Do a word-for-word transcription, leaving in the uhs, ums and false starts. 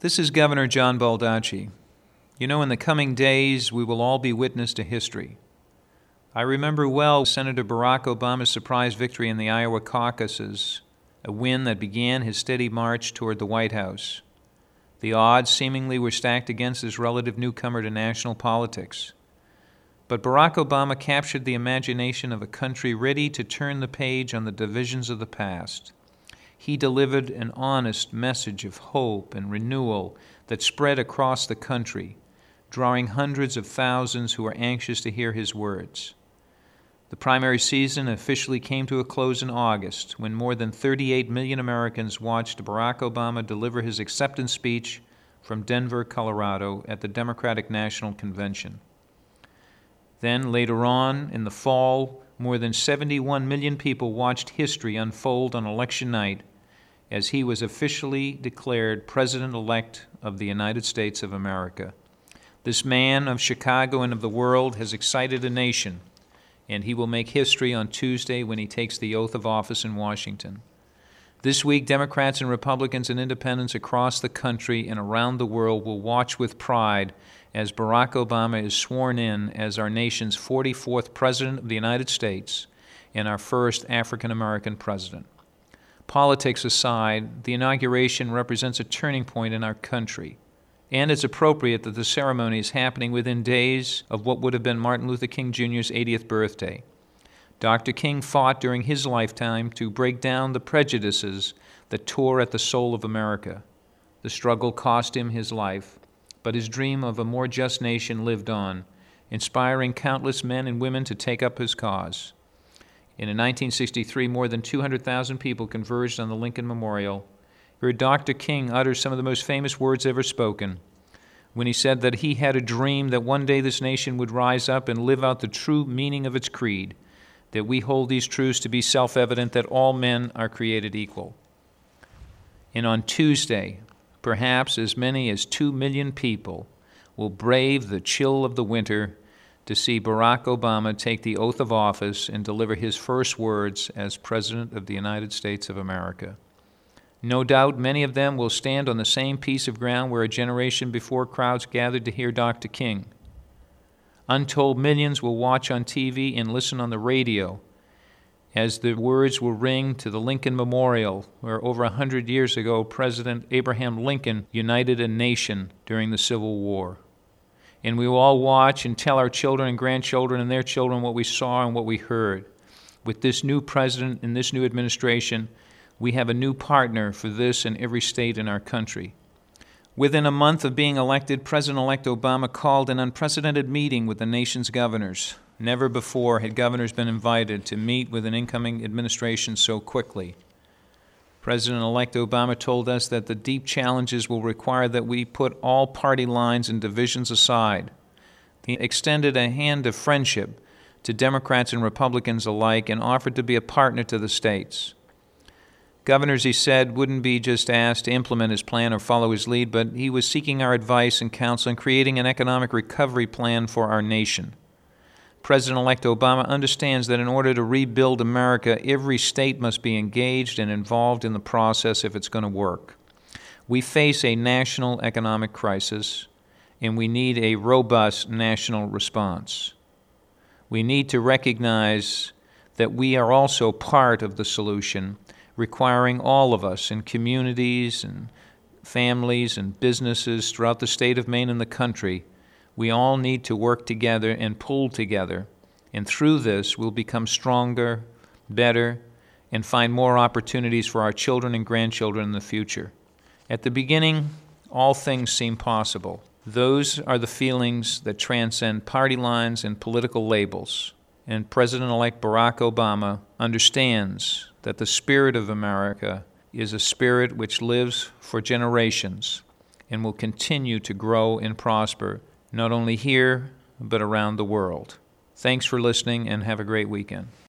This is Governor John Baldacci. You know, in the coming days, we will all be witness to history. I remember well Senator Barack Obama's surprise victory in the Iowa caucuses, a win that began his steady march toward the White House. The odds seemingly were stacked against this relative newcomer to national politics. But Barack Obama captured the imagination of a country ready to turn the page on the divisions of the past. He delivered an honest message of hope and renewal that spread across the country, drawing hundreds of thousands who were anxious to hear his words. The primary season officially came to a close in August, when more than thirty-eight million Americans watched Barack Obama deliver his acceptance speech from Denver, Colorado, at the Democratic National Convention. Then, later on, in the fall, more than seventy-one million people watched history unfold on election night as he was officially declared President-elect of the United States of America. This man of Chicago and of the world has excited a nation, and he will make history on Tuesday when he takes the oath of office in Washington. This week, Democrats and Republicans and independents across the country and around the world will watch with pride as Barack Obama is sworn in as our nation's forty-fourth President of the United States and our first African-American president. Politics aside, the inauguration represents a turning point in our country, and it's appropriate that the ceremony is happening within days of what would have been Martin Luther King Junior's eightieth birthday. Doctor King fought during his lifetime to break down the prejudices that tore at the soul of America. The struggle cost him his life, but his dream of a more just nation lived on, inspiring countless men and women to take up his cause. And in nineteen sixty-three, more than two hundred thousand people converged on the Lincoln Memorial. Heard Doctor King utter some of the most famous words ever spoken when he said that he had a dream that one day this nation would rise up and live out the true meaning of its creed, that we hold these truths to be self-evident, that all men are created equal. And on Tuesday, perhaps as many as two million people will brave the chill of the winter to see Barack Obama take the oath of office and deliver his first words as President of the United States of America. No doubt many of them will stand on the same piece of ground where a generation before crowds gathered to hear Doctor King. Untold millions will watch on T V and listen on the radio as the words will ring to the Lincoln Memorial, where over a hundred years ago President Abraham Lincoln united a nation during the Civil War. And we will all watch and tell our children and grandchildren and their children what we saw and what we heard. With this new president and this new administration, we have a new partner for this and every state in our country. Within a month of being elected, President-elect Obama called an unprecedented meeting with the nation's governors. Never before had governors been invited to meet with an incoming administration so quickly. President-elect Obama told us that the deep challenges will require that we put all party lines and divisions aside. He extended a hand of friendship to Democrats and Republicans alike and offered to be a partner to the states. Governors, he said, wouldn't be just asked to implement his plan or follow his lead, but he was seeking our advice and counsel in creating an economic recovery plan for our nation. President-elect Obama understands that in order to rebuild America, every state must be engaged and involved in the process if it's going to work. We face a national economic crisis, and we need a robust national response. We need to recognize that we are also part of the solution, requiring all of us in communities and families and businesses throughout the state of Maine and the country. We all need to work together and pull together, and through this we'll become stronger, better, and find more opportunities for our children and grandchildren in the future. At the beginning, all things seem possible. Those are the feelings that transcend party lines and political labels, and President-elect Barack Obama understands that the spirit of America is a spirit which lives for generations and will continue to grow and prosper, not only here, but around the world. Thanks for listening, and have a great weekend.